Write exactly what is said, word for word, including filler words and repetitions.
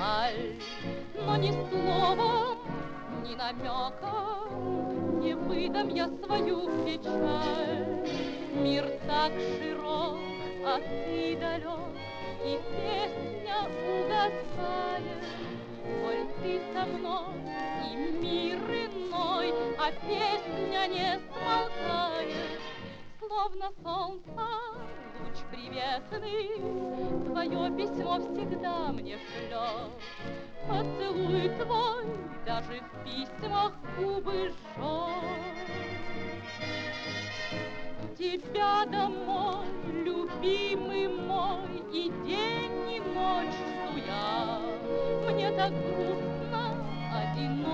жаль, но ни словом, ни намеком не выдам я свою печаль. Мир так широк, а ты далек, и песня угасает. Коль ты со мной, и мир иной, а песня не смолкает. Словно солнца луч приветный твое письмо всегда мне шлет. Поцелуй твой даже в письмах губы жжет. Тебя домой, любимый мой, и день, и ночь жду я. Мне так грустно, одиноко.